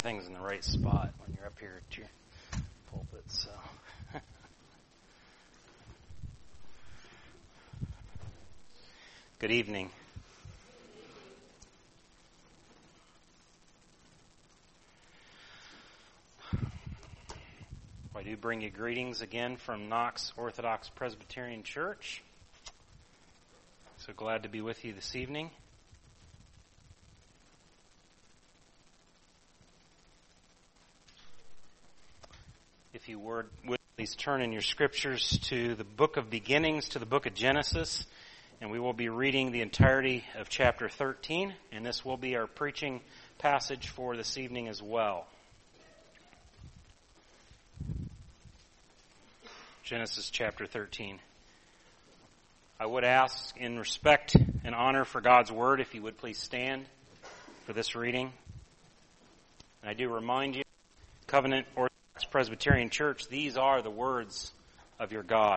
things in the right spot when you're up here at your pulpit. So, good evening. I do bring you greetings again from Knox Orthodox Presbyterian Church. So glad to be with you this evening. If you would, please turn in your scriptures to the book of beginnings, to the book of Genesis, and we will be reading the entirety of chapter 13, and this will be our preaching passage for this evening as well. Genesis chapter 13. I would ask, in respect and honor for God's word, if you would please stand for this reading. And I do remind you, Covenant Orthodox Presbyterian Church, these are the words of your God.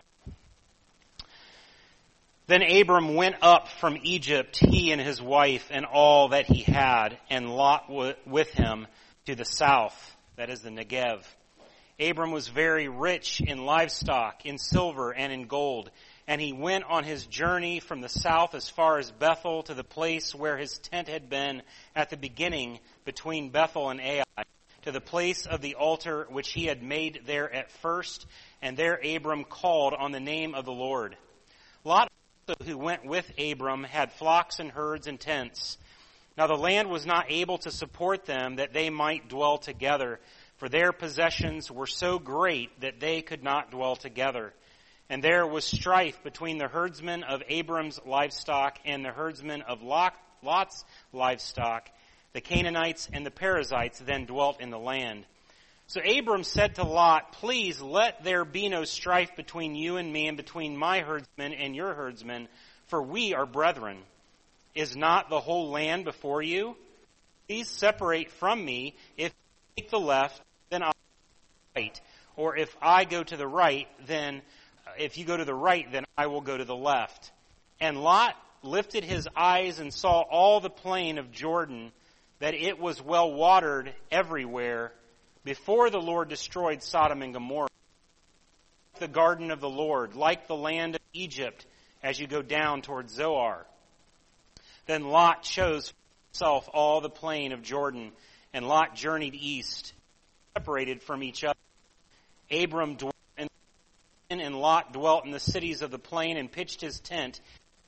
Then Abram went up from Egypt, he and his wife and all that he had, and Lot with him to the south, that is the Negev. Abram was very rich in livestock, in silver, and in gold. And he went on his journey from the south as far as Bethel to the place where his tent had been at the beginning between Bethel and Ai, to the place of the altar which he had made there at first. And there Abram called on the name of the Lord. Lot also, who went with Abram, had flocks and herds and tents. Now the land was not able to support them that they might dwell together, for their possessions were so great that they could not dwell together. And there was strife between the herdsmen of Abram's livestock and the herdsmen of Lot's livestock. The Canaanites and the Perizzites then dwelt in the land. So Abram said to Lot, "Please let there be no strife between you and me and between my herdsmen and your herdsmen, for we are brethren. Is not the whole land before you? Please separate from me. If you take the left, then I'll go to the right. Or if I go to the right, then if you go to the right, then I will go to the left." And Lot lifted his eyes and saw all the plain of Jordan, that it was well watered everywhere, before the Lord destroyed Sodom and Gomorrah. The garden of the Lord, like the land of Egypt, as you go down toward Zoar. Then Lot chose for himself all the plain of Jordan, and Lot journeyed east, separated from each other. Abram dwelt in the plain, and Lot dwelt in the cities of the plain and pitched his tent.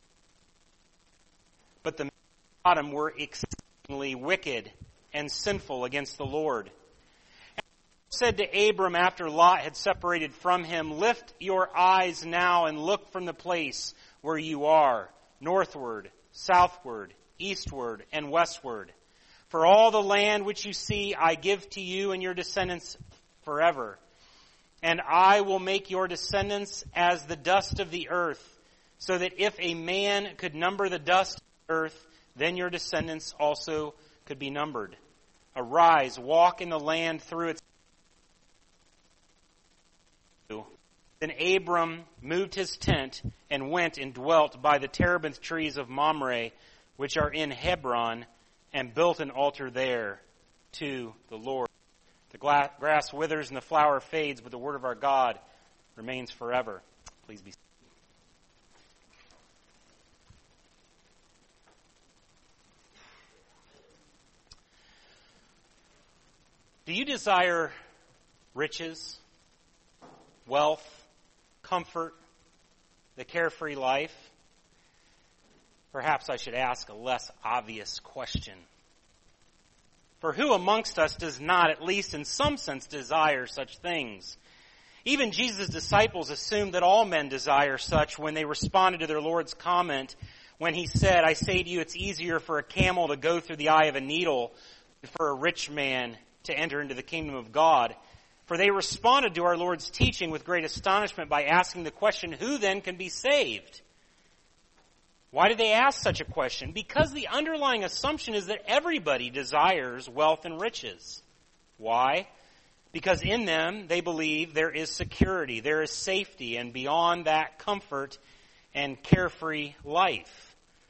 But the men of Sodom were exceedingly wicked and sinful against the Lord. And God said to Abram after Lot had separated from him, "Lift your eyes now and look from the place where you are, northward, southward, eastward, and westward. For all the land which you see I give to you and your descendants forever. And I will make your descendants as the dust of the earth, so that if a man could number the dust of the earth, then your descendants also could be numbered. Arise, walk in the land through its." Then Abram moved his tent and went and dwelt by the terebinth trees of Mamre, which are in Hebron, and built an altar there to the Lord. The grass withers and the flower fades, but the word of our God remains forever. Please be seated. Do you desire riches, wealth, comfort, the carefree life? Perhaps I should ask a less obvious question. For who amongst us does not, at least in some sense, desire such things? Even Jesus' disciples assumed that all men desire such when they responded to their Lord's comment when he said, "I say to you, it's easier for a camel to go through the eye of a needle than for a rich man to enter into the kingdom of God." For they responded to our Lord's teaching with great astonishment by asking the question, "Who then can be saved?" Why did they ask such a question? Because the underlying assumption is that everybody desires wealth and riches. Why? Because in them they believe there is security, there is safety, and beyond that, comfort and carefree life.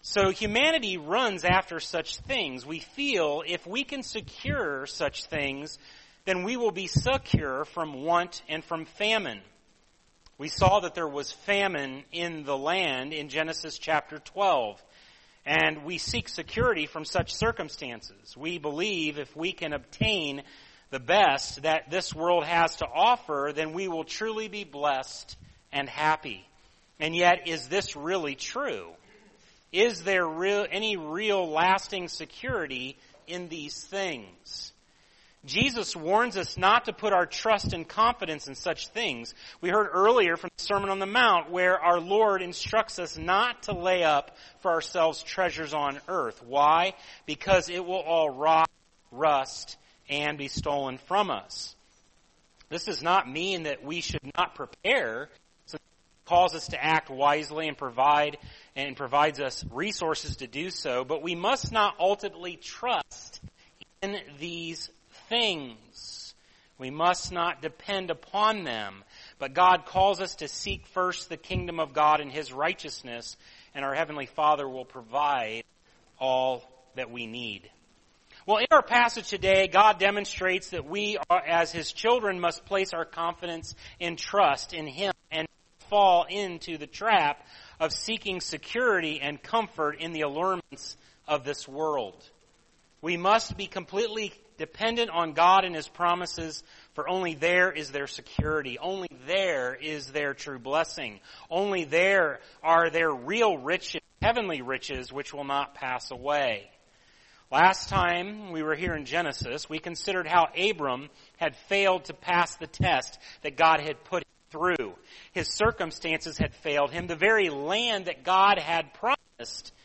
So humanity runs after such things. We feel if we can secure such things, then we will be secure from want and from famine. We saw that there was famine in the land in Genesis chapter 12. And we seek security from such circumstances. We believe if we can obtain the best that this world has to offer, then we will truly be blessed and happy. And yet, is this really true? Is there any real lasting security in these things? Jesus warns us not to put our trust and confidence in such things. We heard earlier from the Sermon on the Mount where our Lord instructs us not to lay up for ourselves treasures on earth. Why? Because it will all rot, rust, and be stolen from us. This does not mean that we should not prepare. It calls us to act wisely and provides us resources to do so, but we must not ultimately trust in these things. We must not depend upon them. But God calls us to seek first the kingdom of God and His righteousness, and our Heavenly Father will provide all that we need. Well, in our passage today, God demonstrates that we, as His children, must place our confidence and trust in Him and fall into the trap of seeking security and comfort in the allurements of this world. We must be completely dependent on God and His promises, for only there is their security. Only there is their true blessing. Only there are their real riches, heavenly riches, which will not pass away. Last time we were here in Genesis, we considered how Abram had failed to pass the test that God had put him through. His circumstances had failed him. The very land that God had promised,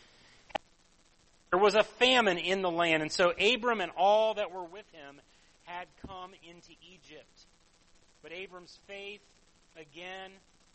there was a famine in the land, and so Abram and all that were with him had come into Egypt. But Abram's faith, again,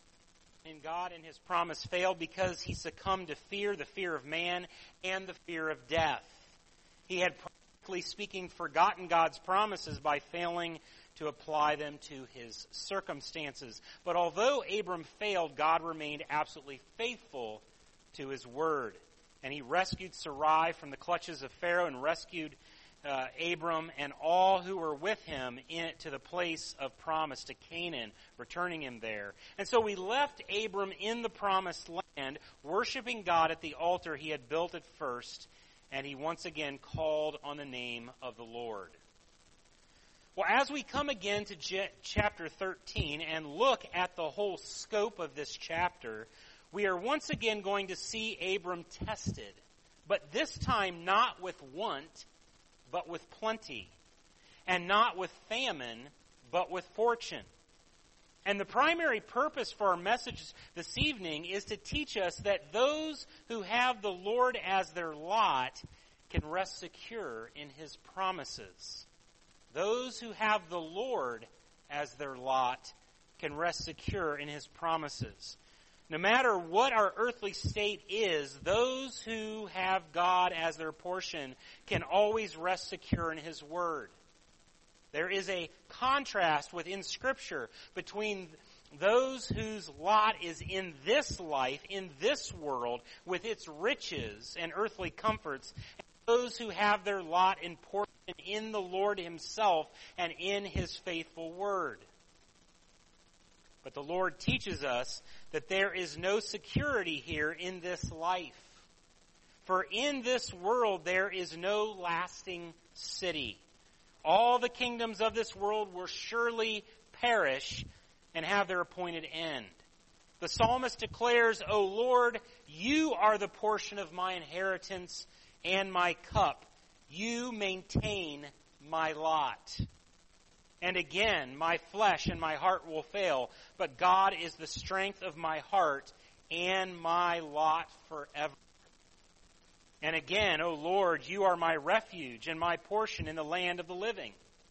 in God and His promise failed because he succumbed to fear, the fear of man, and the fear of death. He had, practically speaking, forgotten God's promises by failing to apply them to his circumstances. But although Abram failed, God remained absolutely faithful to His word. And He rescued Sarai from the clutches of Pharaoh and rescued Abram and all who were with him to the place of promise, to Canaan, returning him there. And so we left Abram in the promised land, worshiping God at the altar he had built at first, and he once again called on the name of the Lord. Well, as we come again to chapter 13 and look at the whole scope of this chapter, we are once again going to see Abram tested, but this time not with want, but with plenty, and not with famine, but with fortune. And the primary purpose for our message this evening is to teach us that those who have the Lord as their lot can rest secure in His promises. Those who have the Lord as their lot can rest secure in His promises. No matter what our earthly state is, those who have God as their portion can always rest secure in His word. There is a contrast within Scripture between those whose lot is in this life, in this world, with its riches and earthly comforts, and those who have their lot in portion in the Lord Himself and in His faithful word. But the Lord teaches us that there is no security here in this life. For in this world there is no lasting city. All the kingdoms of this world will surely perish and have their appointed end. The psalmist declares, O Lord, You are the portion of my inheritance and my cup. You maintain my lot. And again, my flesh and my heart will fail, but God is the strength of my heart and my lot forever. And again, O Lord, You are my refuge and my portion in the land of the living.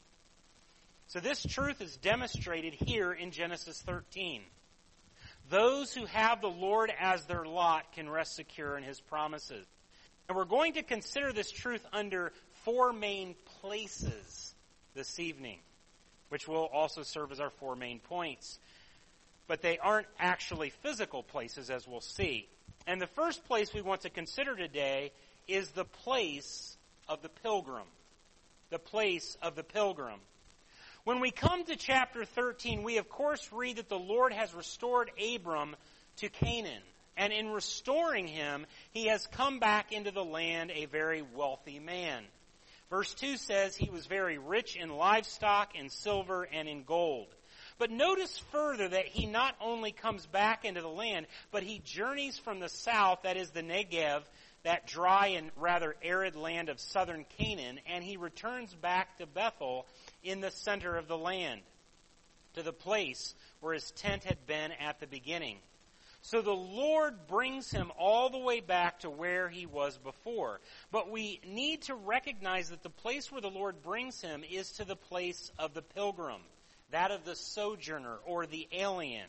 So this truth is demonstrated here in Genesis 13. Those who have the Lord as their lot can rest secure in His promises. And we're going to consider this truth under four main places this evening, which will also serve as our four main points. But they aren't actually physical places, as we'll see. And the first place we want to consider today is the place of the pilgrim. The place of the pilgrim. When we come to chapter 13, we of course read that the Lord has restored Abram to Canaan. And in restoring him, he has come back into the land a very wealthy man. Verse 2 says he was very rich in livestock, in silver, and in gold. But notice further that he not only comes back into the land, but he journeys from the south, that is the Negev, that dry and rather arid land of southern Canaan, and he returns back to Bethel in the center of the land, to the place where his tent had been at the beginning. So the Lord brings him all the way back to where he was before. But we need to recognize that the place where the Lord brings him is to the place of the pilgrim, that of the sojourner or the alien.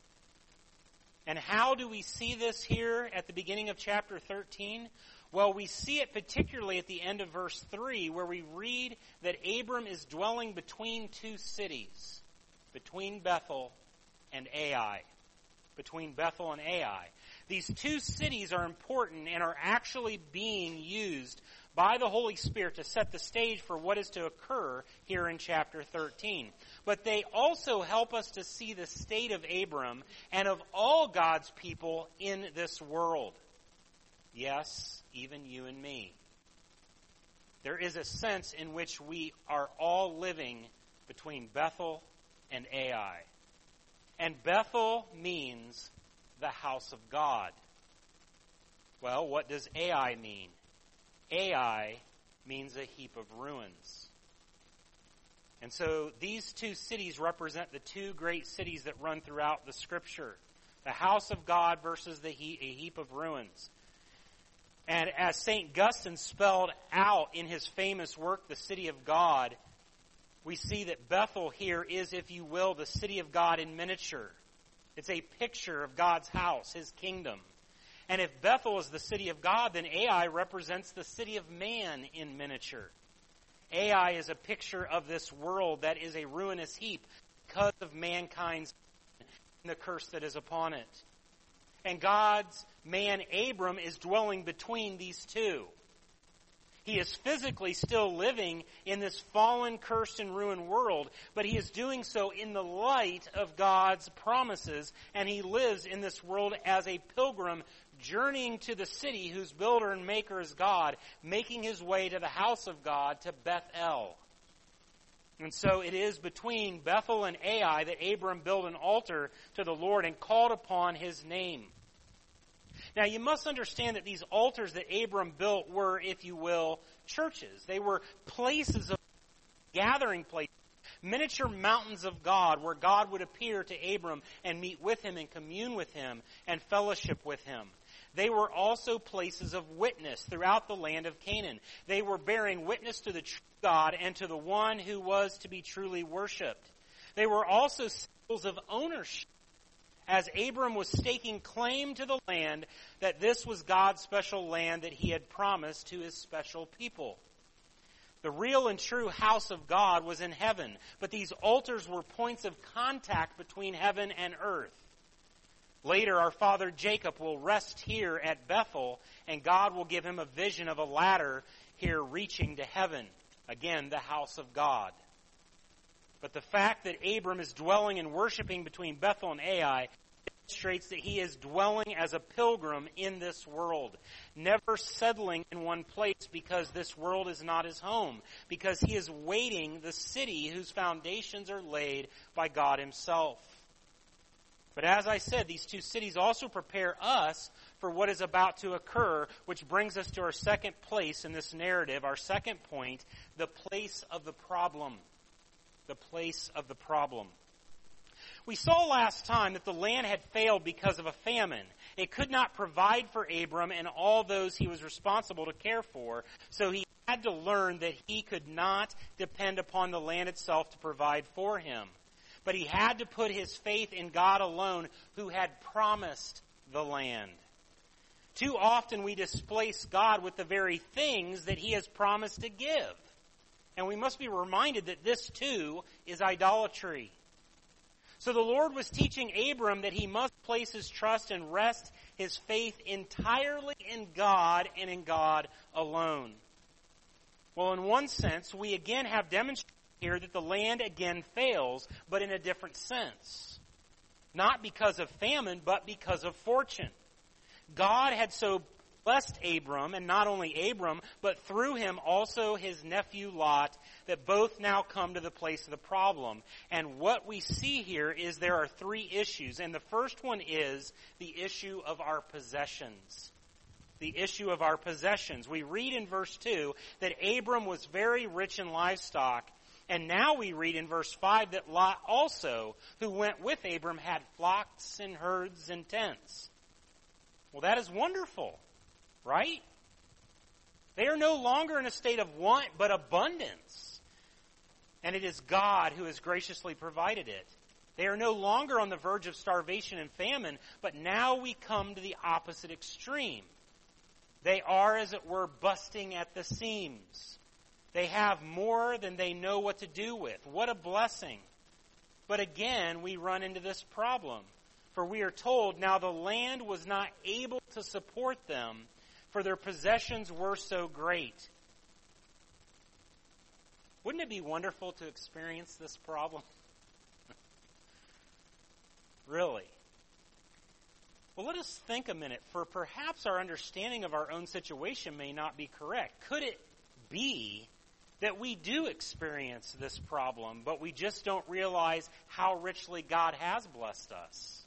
And how do we see this here at the beginning of chapter 13? Well, we see it particularly at the end of verse 3, where we read that Abram is dwelling between two cities, between Bethel and Ai. Between Bethel and Ai. These two cities are important and are actually being used by the Holy Spirit to set the stage for what is to occur here in chapter 13. But they also help us to see the state of Abram and of all God's people in this world. Yes, even you and me. There is a sense in which we are all living between Bethel and Ai. And Bethel means the house of God. Well, what does Ai mean? Ai means a heap of ruins. And so these two cities represent the two great cities that run throughout the Scripture. The house of God versus a heap of ruins. And as St. Augustine spelled out in his famous work, The City of God, we see that Bethel here is, if you will, the city of God in miniature. It's a picture of God's house, His kingdom. And if Bethel is the city of God, then Ai represents the city of man in miniature. Ai is a picture of this world that is a ruinous heap because of mankind's sin and the curse that is upon it. And God's man Abram is dwelling between these two. He is physically still living in this fallen, cursed, and ruined world, but he is doing so in the light of God's promises, and he lives in this world as a pilgrim journeying to the city whose builder and maker is God, making his way to the house of God, to Bethel. And so it is between Bethel and Ai that Abram built an altar to the Lord and called upon his name. Now, you must understand that these altars that Abram built were, if you will, churches. They were places of gathering places, miniature mountains of God, where God would appear to Abram and meet with him and commune with him and fellowship with him. They were also places of witness throughout the land of Canaan. They were bearing witness to the true God and to the one who was to be truly worshipped. They were also symbols of ownership, as Abram was staking claim to the land, that this was God's special land that he had promised to his special people. The real and true house of God was in heaven, but these altars were points of contact between heaven and earth. Later, our father Jacob will rest here at Bethel, and God will give him a vision of a ladder here reaching to heaven. Again, the house of God. But the fact that Abram is dwelling and worshiping between Bethel and Ai demonstrates that he is dwelling as a pilgrim in this world, never settling in one place because this world is not his home, because he is waiting the city whose foundations are laid by God himself. But as I said, these two cities also prepare us for what is about to occur, which brings us to our second place in this narrative, our second point, the place of the problem. The place of the problem. We saw last time that the land had failed because of a famine. It could not provide for Abram and all those he was responsible to care for, so he had to learn that he could not depend upon the land itself to provide for him. But he had to put his faith in God alone, who had promised the land. Too often we displace God with the very things that he has promised to give. And we must be reminded that this too is idolatry. So the Lord was teaching Abram that he must place his trust and rest his faith entirely in God and in God alone. Well, in one sense, we again have demonstrated here that the land again fails, but in a different sense. Not because of famine, but because of fortune. God had so blessed Abram, and not only Abram, but through him also his nephew Lot, that both now come to the place of the problem. And what we see here is there are three issues, and the first one is the issue of our possessions. The issue of our possessions. We read in verse 2 that Abram was very rich in livestock, and now we read in verse 5 that Lot also, who went with Abram, had flocks and herds and tents. Well, that is wonderful, right? They are no longer in a state of want, but abundance. And it is God who has graciously provided it. They are no longer on the verge of starvation and famine, but now we come to the opposite extreme. They are, as it were, busting at the seams. They have more than they know what to do with. What a blessing. But again, we run into this problem. For we are told, now the land was not able to support them, for their possessions were so great. Wouldn't it be wonderful to experience this problem? Really? Well, let us think a minute, for perhaps our understanding of our own situation may not be correct. Could it be that we do experience this problem, but we just don't realize how richly God has blessed us?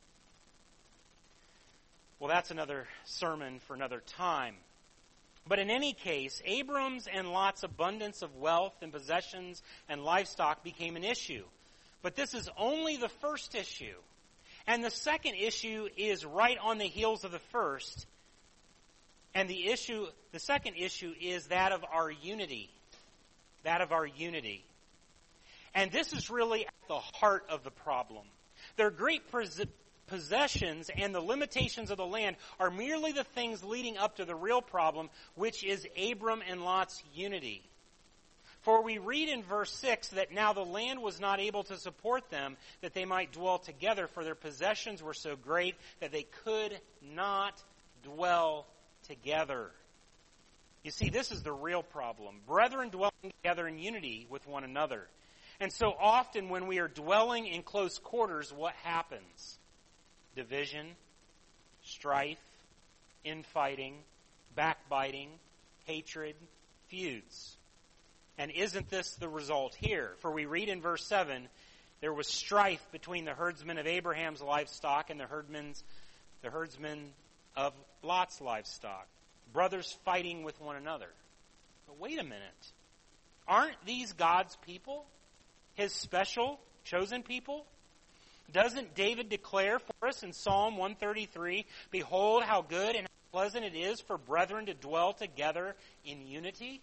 Well, that's another sermon for another time. But in any case, Abram's and Lot's abundance of wealth and possessions and livestock became an issue. But this is only the first issue. And the second issue is right on the heels of the first. And the second issue is that of our unity. That of our unity. And this is really at the heart of the problem. Their great possessions and the limitations of the land are merely the things leading up to the real problem, which is Abram and Lot's unity. For we read in verse 6 that now the land was not able to support them, that they might dwell together, for their possessions were so great that they could not dwell together. You see, this is the real problem. Brethren dwelling together in unity with one another. And so often when we are dwelling in close quarters, what happens? Division, strife, infighting, backbiting, hatred, feuds. And isn't this the result here? For we read in verse 7, there was strife between the herdsmen of Abraham's livestock and the herdsmen of Lot's livestock. Brothers fighting with one another. But wait a minute. Aren't these God's people? His special, chosen people? Doesn't David declare for us in Psalm 133, behold how good and how pleasant it is for brethren to dwell together in unity?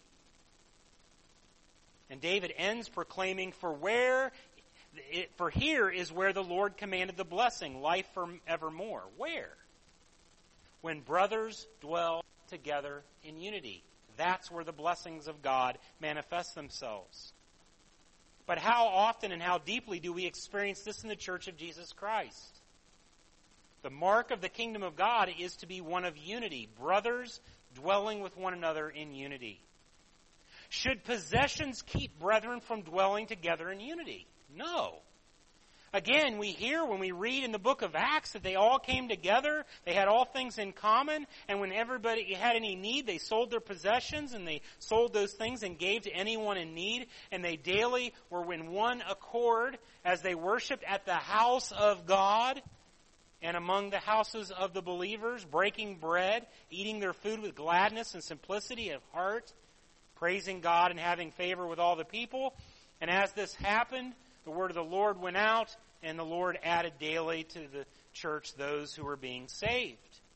And David ends proclaiming, for here is where the Lord commanded the blessing, life forevermore. Where? When brothers dwell together in unity. That's where the blessings of God manifest themselves. But how often and how deeply do we experience this in the Church of Jesus Christ? The mark of the kingdom of God is to be one of unity, brothers dwelling with one another in unity. Should possessions keep brethren from dwelling together in unity? No. Again, we hear when we read in the book of Acts that they all came together, they had all things in common, and when everybody had any need, they sold their possessions, and they sold those things and gave to anyone in need, and they daily were in one accord as they worshiped at the house of God and among the houses of the believers, breaking bread, eating their food with gladness and simplicity of heart, praising God and having favor with all the people. And as this happened, the word of the Lord went out, and the Lord added daily to the church those who were being saved.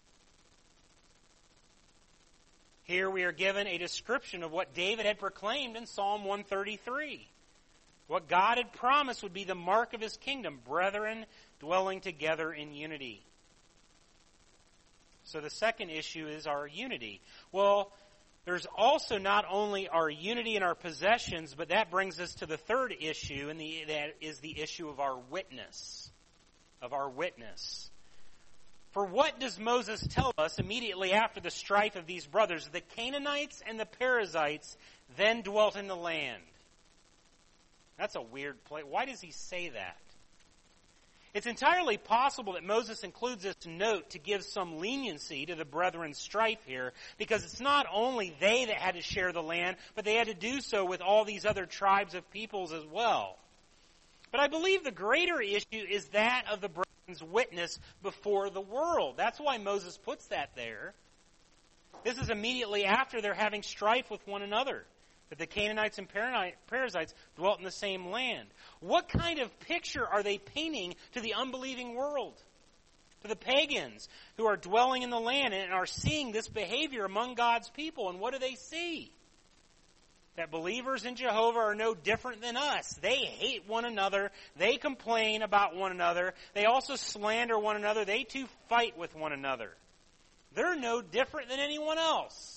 Here we are given a description of what David had proclaimed in Psalm 133. What God had promised would be the mark of his kingdom, brethren dwelling together in unity. So the second issue is our unity. Well, There's also not only our unity in our possessions, but that brings us to the third issue, and that is the issue of our witness. Of our witness. For what does Moses tell us immediately after the strife of these brothers? The Canaanites and the Perizzites then dwelt in the land. That's a weird place. Why does he say that? It's entirely possible that Moses includes this note to give some leniency to the brethren's strife here, because it's not only they that had to share the land, but they had to do so with all these other tribes of peoples as well. But I believe the greater issue is that of the brethren's witness before the world. That's why Moses puts that there. This is immediately after they're having strife with one another, that the Canaanites and Perizzites dwelt in the same land. What kind of picture are they painting to the unbelieving world? To the pagans who are dwelling in the land and are seeing this behavior among God's people. And what do they see? That believers in Jehovah are no different than us. They hate one another. They complain about one another. They also slander one another. They too fight with one another. They're no different than anyone else.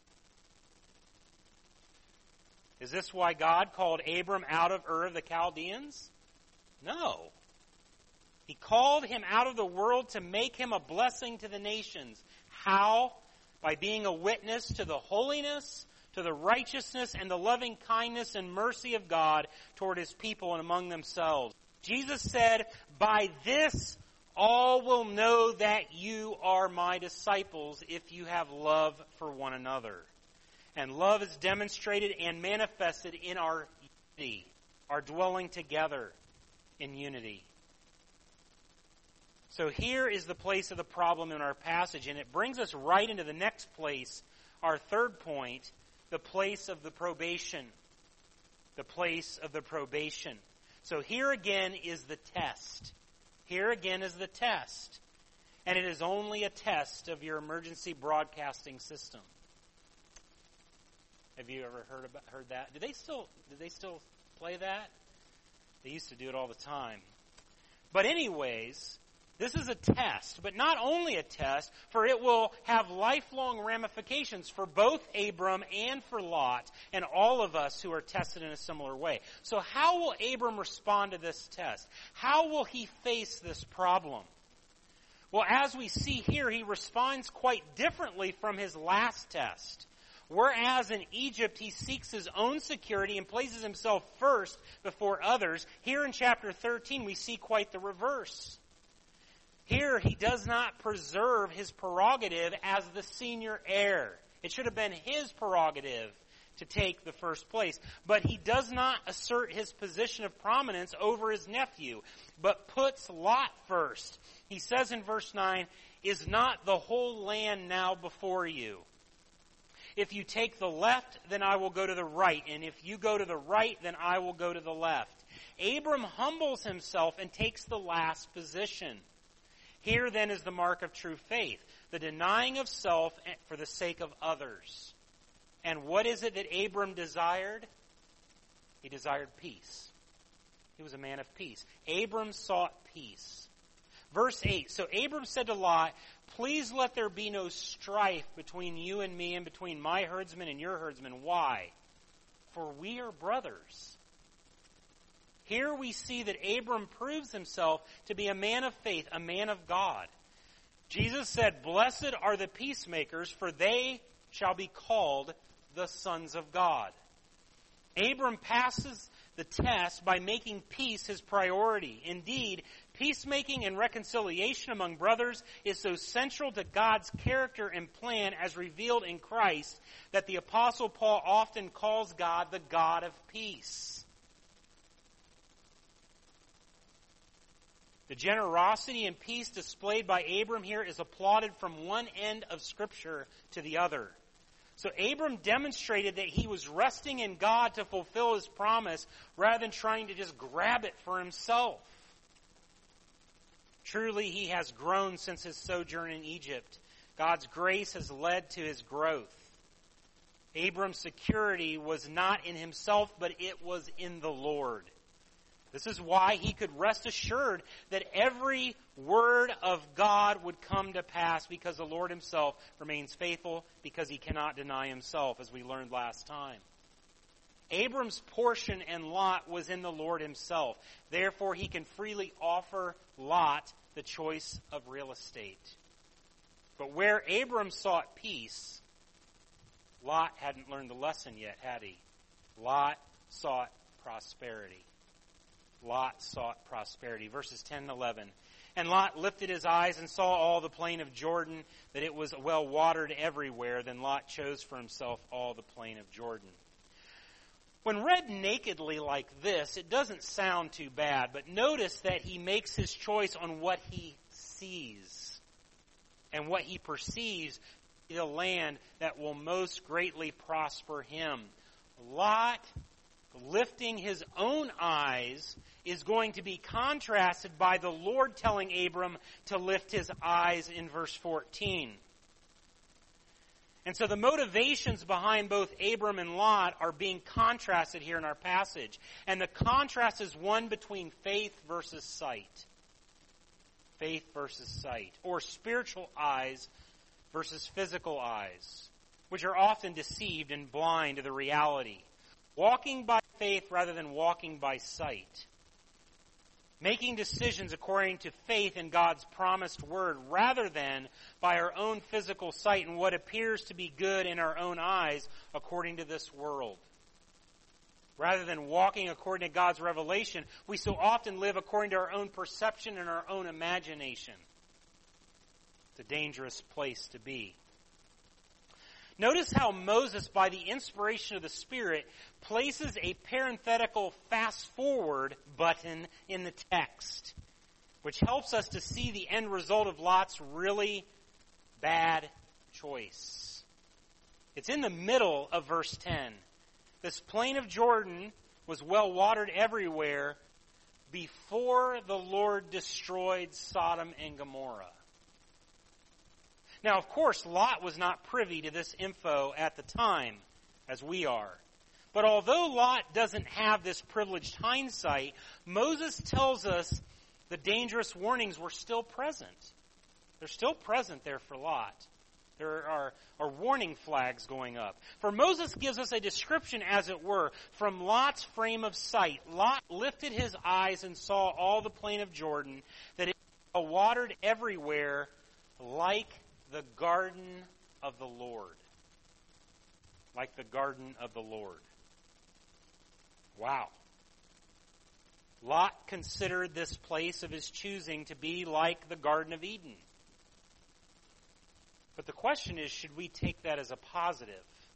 Is this why God called Abram out of Ur of the Chaldeans? No. He called him out of the world to make him a blessing to the nations. How? By being a witness to the holiness, to the righteousness, and the loving kindness and mercy of God toward his people and among themselves. Jesus said, "By this all will know that you are my disciples if you have love for one another." And love is demonstrated and manifested in our unity, our dwelling together in unity. So here is the place of the problem in our passage, and it brings us right into the next place, our third point, the place of the probation. The place of the probation. So here again is the test. Here again is the test. And it is only a test of your emergency broadcasting system. Have you ever heard that? Do they still play that? They used to do it all the time. But anyways, this is a test, but not only a test, for it will have lifelong ramifications for both Abram and for Lot and all of us who are tested in a similar way. So how will Abram respond to this test? How will he face this problem? Well, as we see here, he responds quite differently from his last test. Whereas in Egypt he seeks his own security and places himself first before others, here in chapter 13 we see quite the reverse. Here he does not preserve his prerogative as the senior heir. It should have been his prerogative to take the first place. But he does not assert his position of prominence over his nephew, but puts Lot first. He says in verse 9, "Is not the whole land now before you? If you take the left, then I will go to the right. And if you go to the right, then I will go to the left." Abram humbles himself and takes the last position. Here then is the mark of true faith, the denying of self for the sake of others. And what is it that Abram desired? He desired peace. He was a man of peace. Abram sought peace. Verse 8, "So Abram said to Lot, 'Please let there be no strife between you and me and between my herdsmen and your herdsmen.' Why? For we are brothers." Here we see that Abram proves himself to be a man of faith, a man of God. Jesus said, "Blessed are the peacemakers, for they shall be called the sons of God." Abram passes the test by making peace his priority. Indeed, peacemaking and reconciliation among brothers is so central to God's character and plan as revealed in Christ that the Apostle Paul often calls God the God of peace. The generosity and peace displayed by Abram here is applauded from one end of Scripture to the other. So Abram demonstrated that he was resting in God to fulfill his promise rather than trying to just grab it for himself. Truly, he has grown since his sojourn in Egypt. God's grace has led to his growth. Abram's security was not in himself, but it was in the Lord. This is why he could rest assured that every word of God would come to pass, because the Lord himself remains faithful, because he cannot deny himself, as we learned last time. Abram's portion and lot was in the Lord himself. Therefore, he can freely offer Lot the choice of real estate. But where Abram sought peace, Lot hadn't learned the lesson yet, had he? Lot sought prosperity. Lot sought prosperity. Verses 10 and 11. And Lot lifted his eyes and saw all the plain of Jordan, that it was well watered everywhere. Then Lot chose for himself all the plain of Jordan. When read nakedly like this, it doesn't sound too bad, but notice that he makes his choice on what he sees and what he perceives is a land that will most greatly prosper him. Lot, lifting his own eyes, is going to be contrasted by the Lord telling Abram to lift his eyes in verse 14. And so the motivations behind both Abram and Lot are being contrasted here in our passage. And the contrast is one between faith versus sight. Faith versus sight. Or spiritual eyes versus physical eyes, which are often deceived and blind to the reality. Walking by faith rather than walking by sight. Making decisions according to faith in God's promised word rather than by our own physical sight and what appears to be good in our own eyes according to this world. Rather than walking according to God's revelation, we so often live according to our own perception and our own imagination. It's a dangerous place to be. Notice how Moses, by the inspiration of the Spirit, places a parenthetical fast-forward button in the text, which helps us to see the end result of Lot's really bad choice. It's in the middle of verse 10. This plain of Jordan was well watered everywhere before the Lord destroyed Sodom and Gomorrah. Now, of course, Lot was not privy to this info at the time, as we are. But although Lot doesn't have this privileged hindsight, Moses tells us the dangerous warnings were still present. They're still present there for Lot. There are warning flags going up. For Moses gives us a description, as it were, from Lot's frame of sight. Lot lifted his eyes and saw all the plain of Jordan, that it was watered everywhere like the garden of the Lord. Like the garden of the Lord. Wow. Lot considered this place of his choosing to be like the Garden of Eden. But the question is, should we take that as a positive?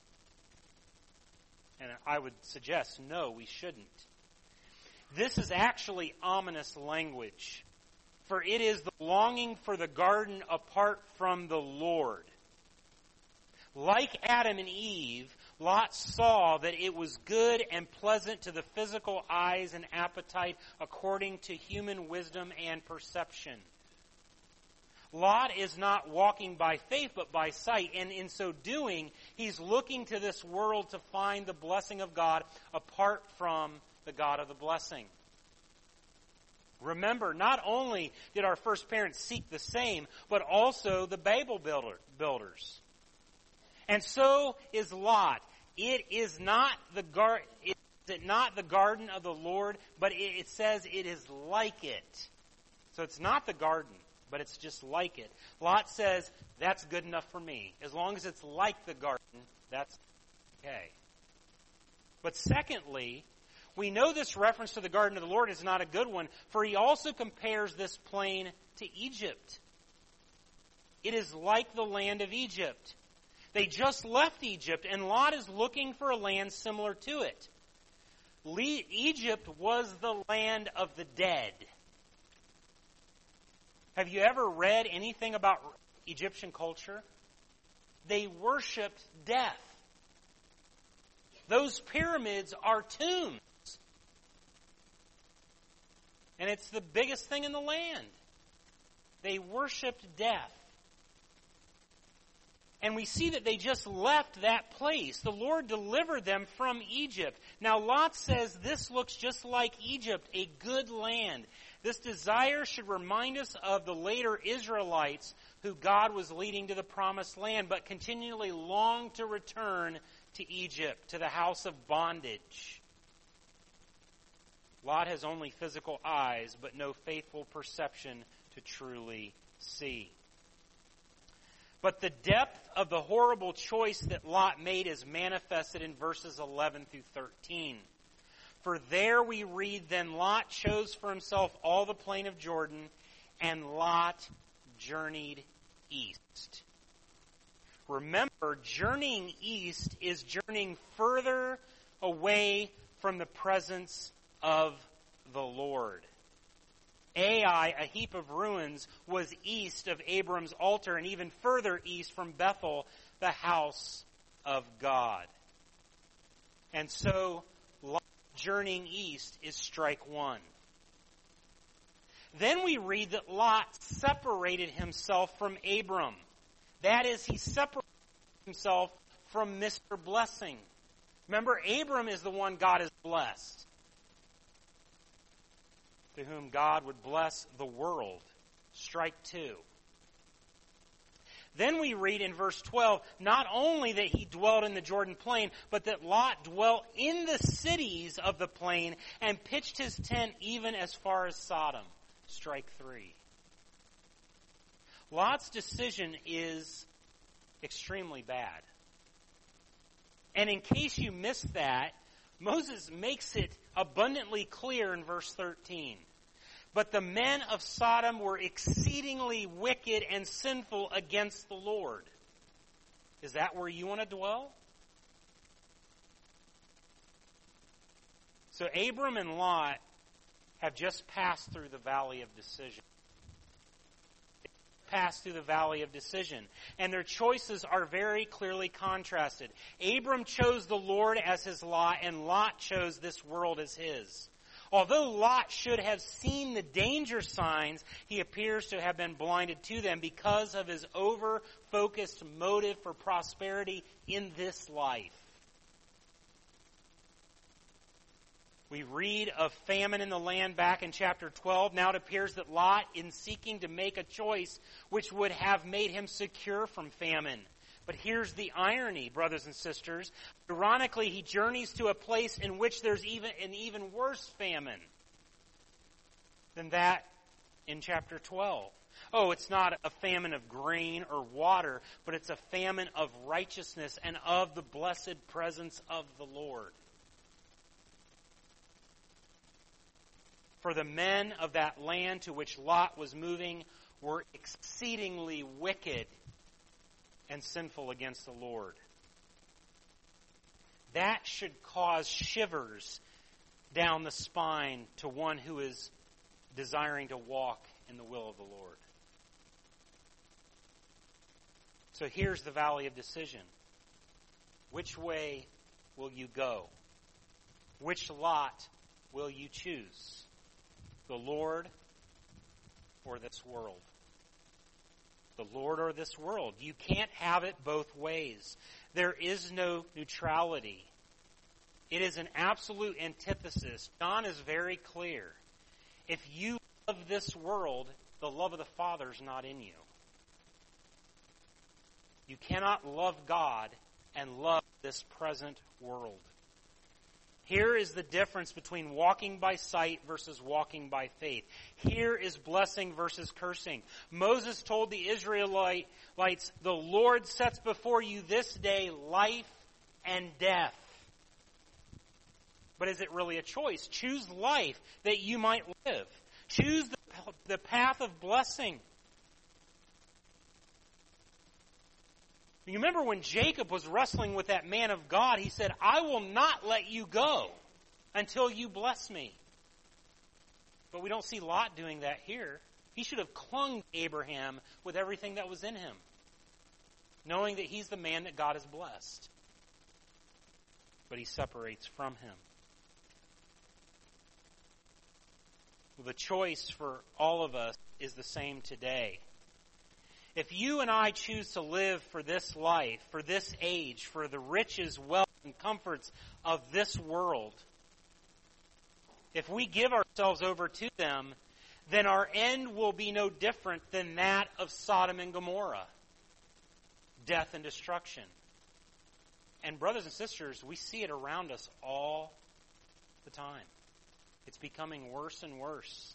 And I would suggest, no, we shouldn't. This is actually ominous language. For it is the longing for the garden apart from the Lord. Like Adam and Eve, Lot saw that it was good and pleasant to the physical eyes and appetite according to human wisdom and perception. Lot is not walking by faith but by sight, and in so doing, he's looking to this world to find the blessing of God apart from the God of the blessing. Remember, not only did our first parents seek the same, but also the Babel builders. And so is Lot. It is not the garden of the Lord, but it says it is like it. So it's not the garden, but it's just like it. Lot says, that's good enough for me. As long as it's like the garden, that's okay. But secondly, we know this reference to the garden of the Lord is not a good one, for he also compares this plain to Egypt. It is like the land of Egypt. They just left Egypt, and Lot is looking for a land similar to it. Egypt was the land of the dead. Have you ever read anything about Egyptian culture? They worshipped death. Those pyramids are tombs. And it's the biggest thing in the land. They worshipped death. And we see that they just left that place. The Lord delivered them from Egypt. Now Lot says this looks just like Egypt, a good land. This desire should remind us of the later Israelites who God was leading to the promised land, but continually longed to return to Egypt, to the house of bondage. Lot has only physical eyes, but no faithful perception to truly see. But the depth of the horrible choice that Lot made is manifested in verses 11 through 13. For there we read, Then Lot chose for himself all the plain of Jordan, and Lot journeyed east. Remember, journeying east is journeying further away from the presence of the Lord. Ai, a heap of ruins, was east of Abram's altar, and even further east from Bethel, the house of God. And so, Lot journeying east is strike one. Then we read that Lot separated himself from Abram. That is, he separated himself from Mr. Blessing. Remember, Abram is the one God has blessed, to whom God would bless the world. Strike two. Then we read in verse 12, not only that he dwelt in the Jordan plain, but that Lot dwelt in the cities of the plain and pitched his tent even as far as Sodom. Strike three. Lot's decision is extremely bad. And in case you missed that, Moses makes it abundantly clear in verse 13. But the men of Sodom were exceedingly wicked and sinful against the Lord. Is that where you want to dwell? So Abram and Lot have just passed through the valley of decision. Passed through the valley of decision. And their choices are very clearly contrasted. Abram chose the Lord as his lot, and Lot chose this world as his. Although Lot should have seen the danger signs, he appears to have been blinded to them because of his over-focused motive for prosperity in this life. We read of famine in the land back in chapter 12. Now it appears that Lot, in seeking to make a choice which would have made him secure from famine. But here's the irony, brothers and sisters. Ironically, he journeys to a place in which there's an even worse famine than that in chapter 12. Oh, it's not a famine of grain or water, but it's a famine of righteousness and of the blessed presence of the Lord. For the men of that land to which Lot was moving were exceedingly wicked and sinful against the Lord. That should cause shivers down the spine to one who is desiring to walk in the will of the Lord. So here's the valley of decision. Which way will you go? Which lot will you choose? The Lord or this world? The Lord or this world. You can't have it both ways. There is no neutrality. It is an absolute antithesis. John is very clear. If you love this world, the love of the Father is not in you. You cannot love God and love this present world. Here is the difference between walking by sight versus walking by faith. Here is blessing versus cursing. Moses told the Israelites, the Lord sets before you this day life and death. But is it really a choice? Choose life that you might live. Choose the path of blessing. You remember when Jacob was wrestling with that man of God, he said, I will not let you go until you bless me. But we don't see Lot doing that here. He should have clung to Abraham with everything that was in him, knowing that he's the man that God has blessed. But he separates from him. Well, the choice for all of us is the same today. If you and I choose to live for this life, for this age, for the riches, wealth, and comforts of this world, if we give ourselves over to them, then our end will be no different than that of Sodom and Gomorrah. Death and destruction. And brothers and sisters, we see it around us all the time. It's becoming worse and worse.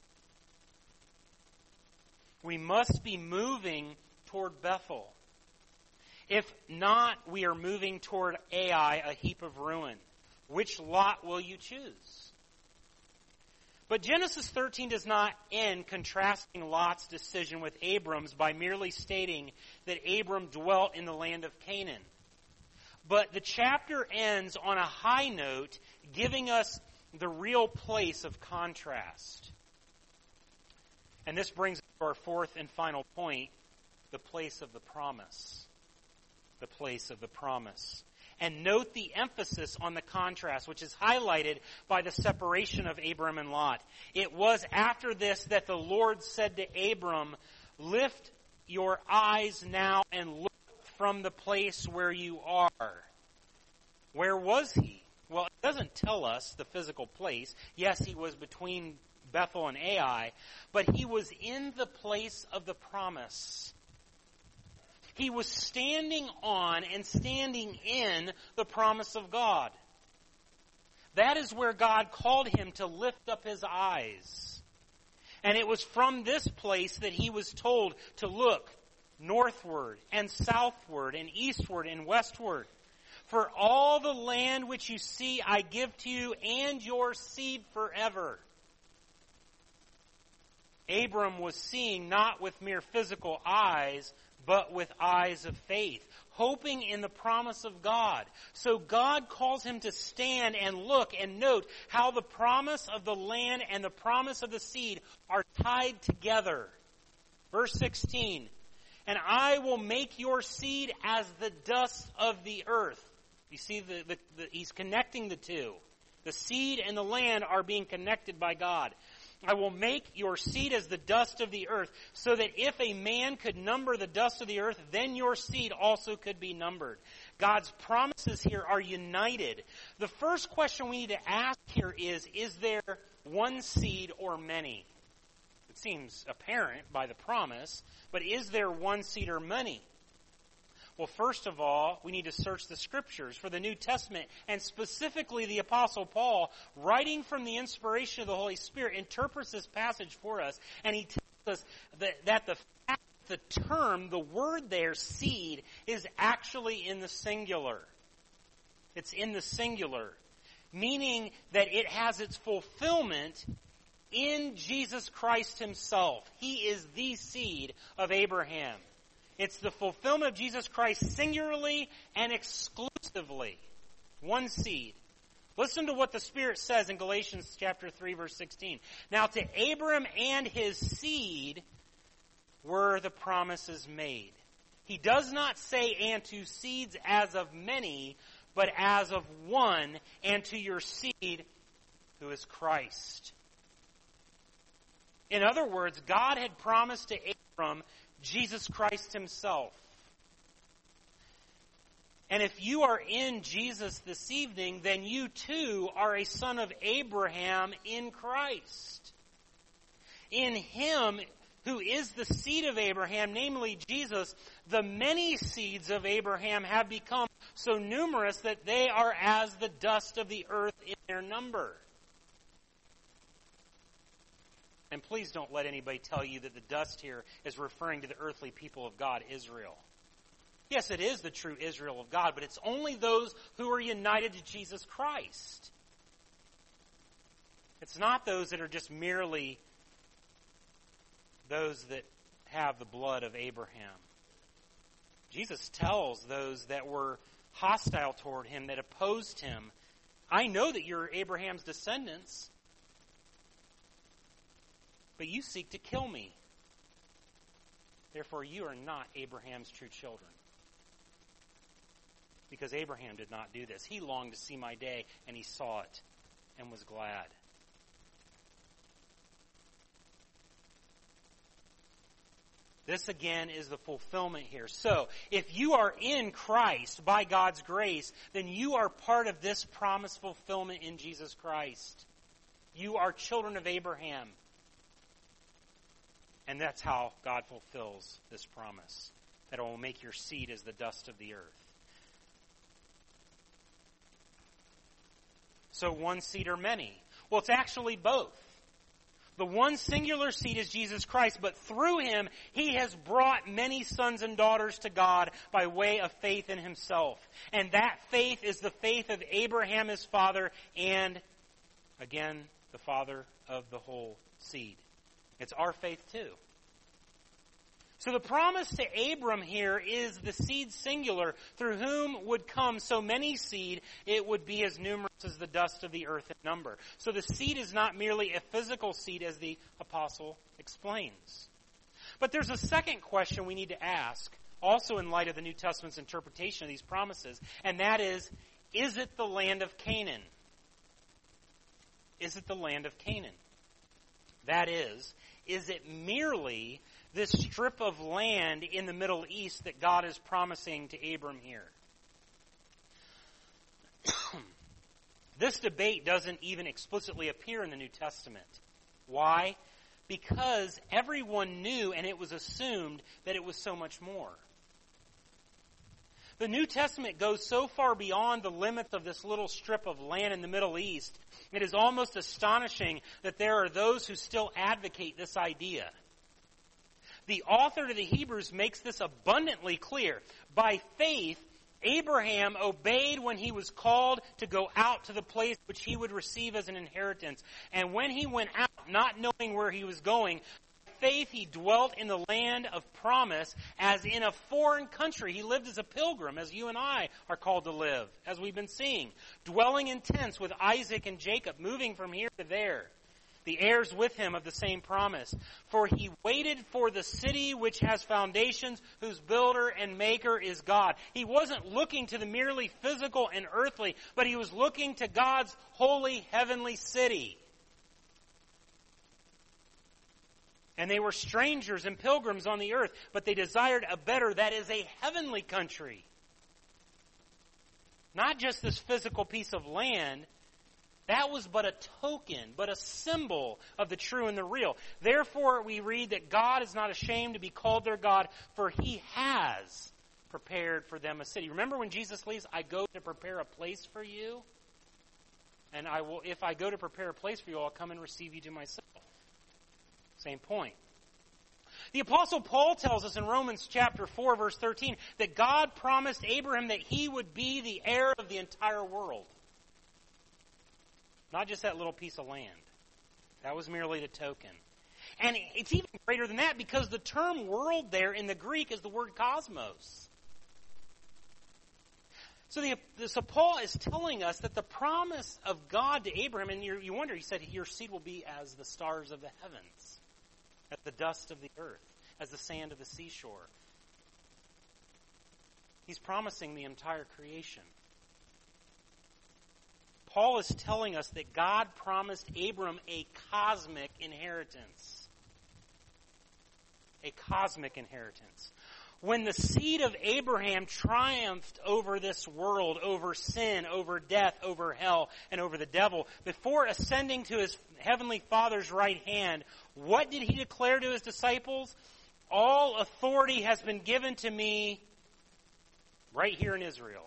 We must be moving toward Bethel. If not, we are moving toward Ai, a heap of ruin. Which lot will you choose? But Genesis 13 does not end contrasting Lot's decision with Abram's by merely stating that Abram dwelt in the land of Canaan. But the chapter ends on a high note, giving us the real place of contrast. And this brings us to our fourth and final point, the place of the promise. The place of the promise. And note the emphasis on the contrast, which is highlighted by the separation of Abram and Lot. It was after this that the Lord said to Abram, "Lift your eyes now and look from the place where you are." Where was he? Well, it doesn't tell us the physical place. Yes, he was between Bethel and Ai, but he was in the place of the promise. He was standing on and standing in the promise of God. That is where God called him to lift up his eyes. And it was from this place that he was told to look northward and southward and eastward and westward. For all the land which you see I give to you and your seed forever. Abram was seeing not with mere physical eyes, but with eyes of faith, hoping in the promise of God. So God calls him to stand and look and note how the promise of the land and the promise of the seed are tied together. Verse 16, "And I will make your seed as the dust of the earth." You see, he's connecting the two. The seed and the land are being connected by God. "I will make your seed as the dust of the earth, so that if a man could number the dust of the earth, then your seed also could be numbered." God's promises here are united. The first question we need to ask here is there one seed or many? It seems apparent by the promise, but is there one seed or many? Well, first of all, we need to search the Scriptures for the New Testament, and specifically the Apostle Paul, writing from the inspiration of the Holy Spirit, interprets this passage for us, and he tells us that the term, the word there, seed, is actually in the singular. It's in the singular, meaning that it has its fulfillment in Jesus Christ himself. He is the seed of Abraham. It's the fulfillment of Jesus Christ singularly and exclusively. One seed. Listen to what the Spirit says in Galatians chapter 3, verse 16. "Now to Abram and his seed were the promises made." He does not say, "and to seeds as of many," but as of one, "and to your seed who is Christ." In other words, God had promised to Abram Jesus Christ himself. And if you are in Jesus this evening, then you too are a son of Abraham in Christ. In him, who is the seed of Abraham, namely Jesus, the many seeds of Abraham have become so numerous that they are as the dust of the earth in their number. And please don't let anybody tell you that the dust here is referring to the earthly people of God, Israel. Yes, it is the true Israel of God, but it's only those who are united to Jesus Christ. It's not those that are just merely those that have the blood of Abraham. Jesus tells those that were hostile toward him, that opposed him, "I know that you're Abraham's descendants, but you seek to kill me. Therefore, you are not Abraham's true children." Because Abraham did not do this. He longed to see my day, and he saw it and was glad. This again is the fulfillment here. So, if you are in Christ by God's grace, then you are part of this promise fulfillment in Jesus Christ. You are children of Abraham. And that's how God fulfills this promise, that it will make your seed as the dust of the earth. So one seed or many? Well, it's actually both. The one singular seed is Jesus Christ, but through him, he has brought many sons and daughters to God by way of faith in himself. And that faith is the faith of Abraham, his father, and, again, the father of the whole seed. It's our faith too. So the promise to Abram here is the seed singular, through whom would come so many seed, it would be as numerous as the dust of the earth in number. So the seed is not merely a physical seed, as the apostle explains. But there's a second question we need to ask, also in light of the New Testament's interpretation of these promises, and that is it the land of Canaan? Is it the land of Canaan? That is it merely this strip of land in the Middle East that God is promising to Abram here? This debate doesn't even explicitly appear in the New Testament. Why? Because everyone knew and it was assumed that it was so much more. The New Testament goes so far beyond the limits of this little strip of land in the Middle East, it is almost astonishing that there are those who still advocate this idea. The author to the Hebrews makes this abundantly clear. By faith, Abraham obeyed when he was called to go out to the place which he would receive as an inheritance. And when he went out, not knowing where he was going, by faith he dwelt in the land of promise as in a foreign country. He lived as a pilgrim, as you and I are called to live, as we've been seeing. Dwelling in tents with Isaac and Jacob, moving from here to there. The heirs with him of the same promise. For he waited for the city which has foundations, whose builder and maker is God. He wasn't looking to the merely physical and earthly, but he was looking to God's holy heavenly city. And they were strangers and pilgrims on the earth, but they desired a better, that is a heavenly country. Not just this physical piece of land. That was but a token, but a symbol of the true and the real. Therefore, we read that God is not ashamed to be called their God, for he has prepared for them a city. Remember when Jesus leaves, I go to prepare a place for you, and I will, if I go to prepare a place for you, I'll come and receive you to myself. Same point. The Apostle Paul tells us in Romans chapter 4, verse 13, that God promised Abraham that he would be the heir of the entire world. Not just that little piece of land. That was merely the token. And it's even greater than that because the term world there in the Greek is the word cosmos. So Paul is telling us that the promise of God to Abraham, and you wonder, he said, your seed will be as the stars of the heavens, as the dust of the earth, as the sand of the seashore. He's promising the entire creation. Paul is telling us that God promised Abram a cosmic inheritance. A cosmic inheritance. When the seed of Abraham triumphed over this world, over sin, over death, over hell, and over the devil, before ascending to his heavenly Father's right hand, what did he declare to his disciples? All authority has been given to me right here in Israel.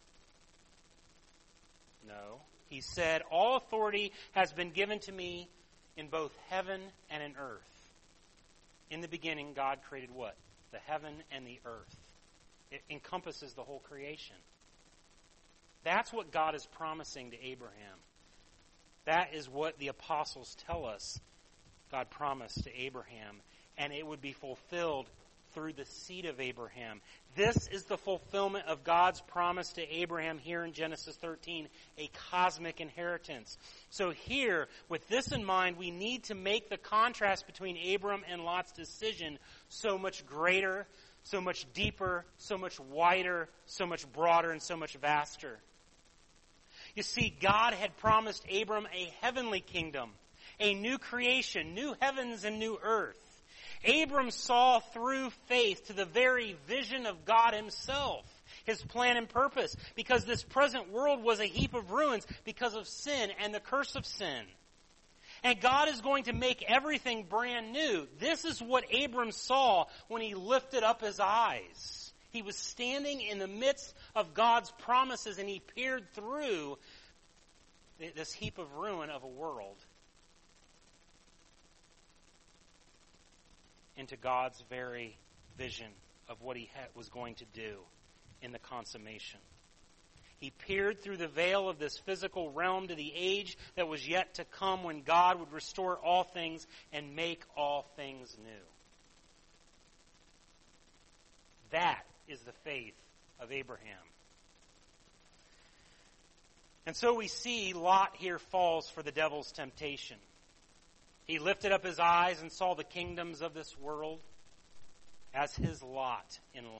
No. He said, all authority has been given to me in both heaven and in earth. In the beginning, God created what? The heaven and the earth. It encompasses the whole creation. That's what God is promising to Abraham. That is what the apostles tell us God promised to Abraham. And it would be fulfilled through the seed of Abraham. This is the fulfillment of God's promise to Abraham here in Genesis 13, a cosmic inheritance. So here, with this in mind, we need to make the contrast between Abram and Lot's decision so much greater, so much deeper, so much wider, so much broader, and so much vaster. You see, God had promised Abram a heavenly kingdom, a new creation, new heavens and new earth. Abram saw through faith to the very vision of God himself, his plan and purpose, because this present world was a heap of ruins because of sin and the curse of sin. And God is going to make everything brand new. This is what Abram saw when he lifted up his eyes. He was standing in the midst of God's promises, and he peered through this heap of ruin of a world into God's very vision of what he was going to do in the consummation. He peered through the veil of this physical realm to the age that was yet to come when God would restore all things and make all things new. That is the faith of Abraham. And so we see Lot here falls for the devil's temptation. He lifted up his eyes and saw the kingdoms of this world as his lot in life,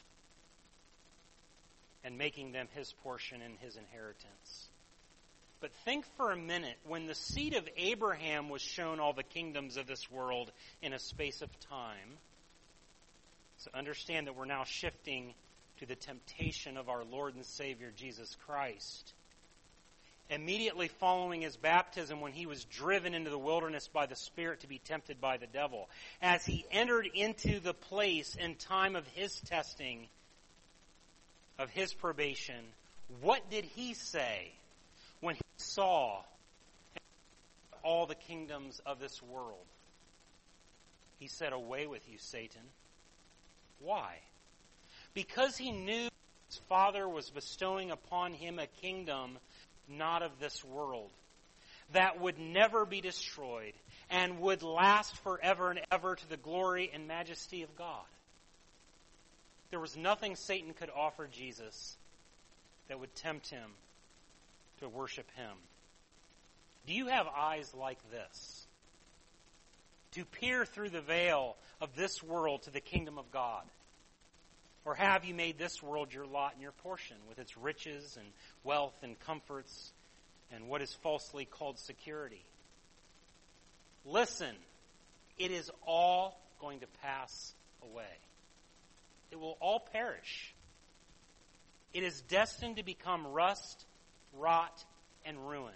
and making them his portion and his inheritance. But think for a minute, when the seed of Abraham was shown all the kingdoms of this world in a space of time, so understand that we're now shifting to the temptation of our Lord and Savior Jesus Christ. Immediately following his baptism, when he was driven into the wilderness by the Spirit to be tempted by the devil, as he entered into the place and time of his testing, of his probation, what did he say when he saw all the kingdoms of this world? He said, "Away with you, Satan." Why? Because he knew his Father was bestowing upon him a kingdom not of this world, that would never be destroyed and would last forever and ever to the glory and majesty of God. There was nothing Satan could offer Jesus that would tempt him to worship him. Do you have eyes like this? To peer through the veil of this world to the kingdom of God? Or have you made this world your lot and your portion, with its riches and wealth and comforts and what is falsely called security? Listen, it is all going to pass away. It will all perish. It is destined to become rust, rot, and ruin.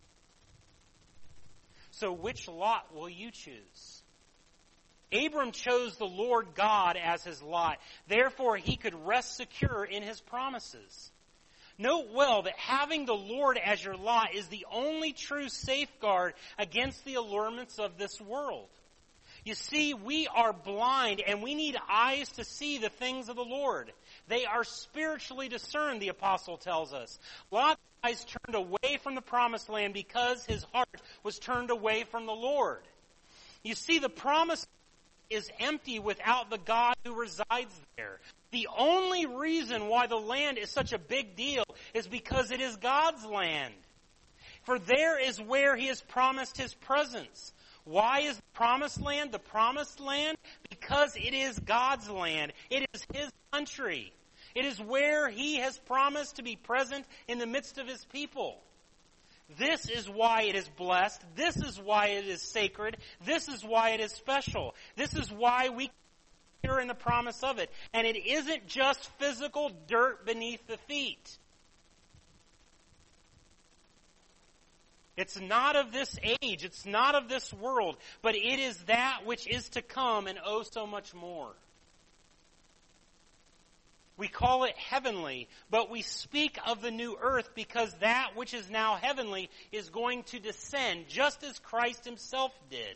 So which lot will you choose? Abram chose the Lord God as his lot. Therefore, he could rest secure in his promises. Note well that having the Lord as your lot is the only true safeguard against the allurements of this world. You see, we are blind and we need eyes to see the things of the Lord. They are spiritually discerned, the apostle tells us. Lot's eyes turned away from the promised land because his heart was turned away from the Lord. You see, the promise is empty without the God who resides there. The only reason why the land is such a big deal is because it is God's land. For there is where he has promised his presence. Why is the promised land the promised land? Because it is God's land. It is his country. It is where he has promised to be present in the midst of his people. This is why it is blessed. This is why it is sacred. This is why it is special. This is why we hear in the promise of it. And it isn't just physical dirt beneath the feet. It's not of this age. It's not of this world. But it is that which is to come, and oh so much more. We call it heavenly, but we speak of the new earth because that which is now heavenly is going to descend, just as Christ himself did.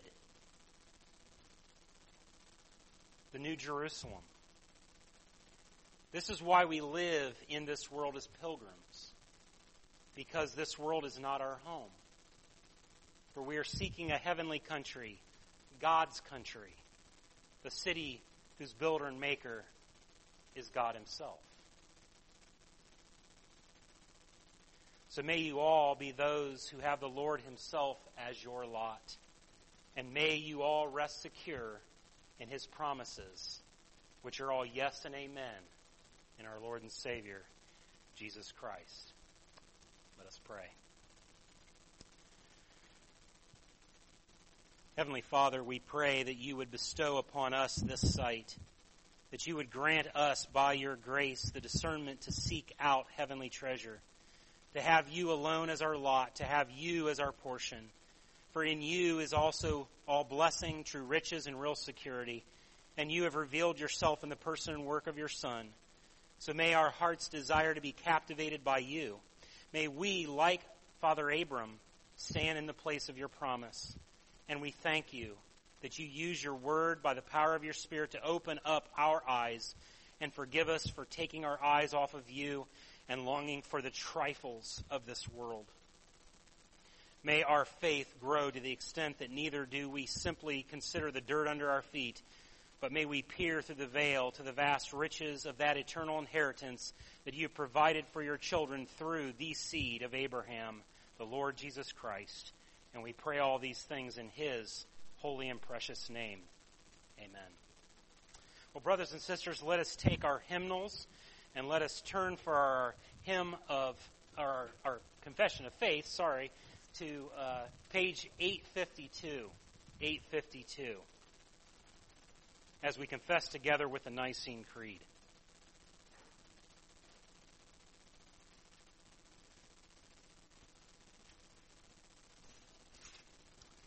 The New Jerusalem. This is why we live in this world as pilgrims, because this world is not our home. For we are seeking a heavenly country, God's country, the city whose builder and maker is God himself. So may you all be those who have the Lord himself as your lot. And may you all rest secure in his promises, which are all yes and amen in our Lord and Savior, Jesus Christ. Let us pray. Heavenly Father, we pray that you would bestow upon us this sight, that you would grant us by your grace the discernment to seek out heavenly treasure, to have you alone as our lot, to have you as our portion. For in you is also all blessing, true riches, and real security, and you have revealed yourself in the person and work of your Son. So may our hearts desire to be captivated by you. May we, like Father Abram, stand in the place of your promise. And we thank you that you use your word by the power of your Spirit to open up our eyes and forgive us for taking our eyes off of you and longing for the trifles of this world. May our faith grow to the extent that neither do we simply consider the dirt under our feet, but may we peer through the veil to the vast riches of that eternal inheritance that you have provided for your children through the seed of Abraham, the Lord Jesus Christ. And we pray all these things in his holy and precious name. Amen. Well, brothers and sisters, let us take our hymnals and let us turn for our hymn of our confession of faith, to page 852. 852. As we confess together with the Nicene Creed.